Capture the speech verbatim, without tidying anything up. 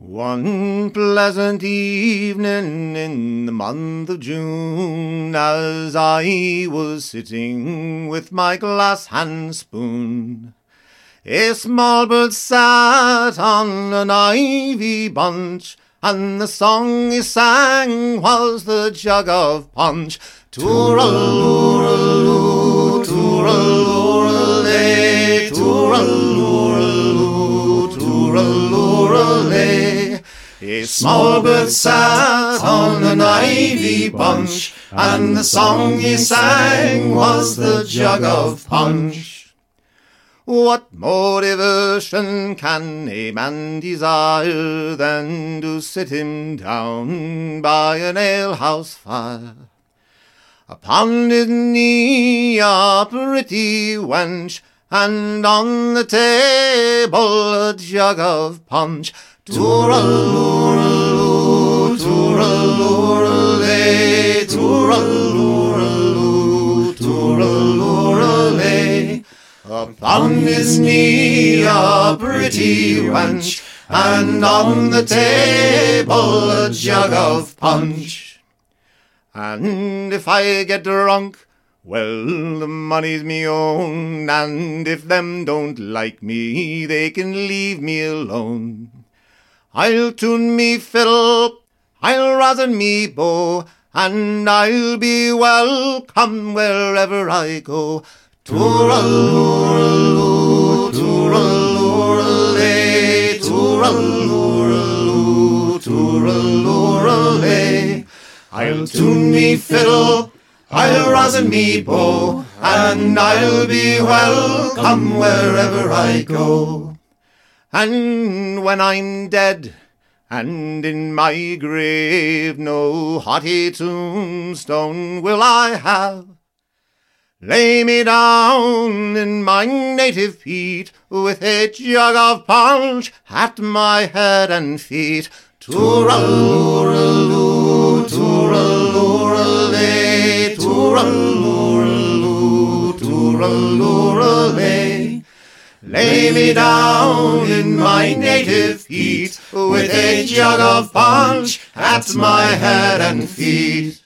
One pleasant evening in the month of June, as I was sitting with my glass hand spoon, a small bird sat on an ivy bunch, and the song he sang was the jug of punch. Tooraloo, tooraloo, tooraloo, tooraloo. A small bird sat on an ivy bunch, and the song he sang was the jug of punch. What more diversion can a man desire than to sit him down by an alehouse fire? Upon his knee a pretty wench, and on the table a jug of punch. Tooraloo, tooraloo, tooraloo, tooraloo. Upon his knee a pretty wench, and on the table a jug of punch. And if I get drunk, well, the money's me own, and if them don't like me, they can leave me alone. I'll tune me fiddle, I'll rosin me bow, and I'll be welcome wherever I go. Tooraloo, tooraloo, tooraloo, tooraloo. I'll tune me fiddle, I'll rosin me bow, and I'll be welcome wherever I go. And when I'm dead, and in my grave no haughty tombstone will I have, lay me down in my native peat, with a jug of punch at my head and feet. Tooraloo, tooraloo, tooraloo, tooraloo. Lay me down in my native peat, with a jug of punch at my head and feet.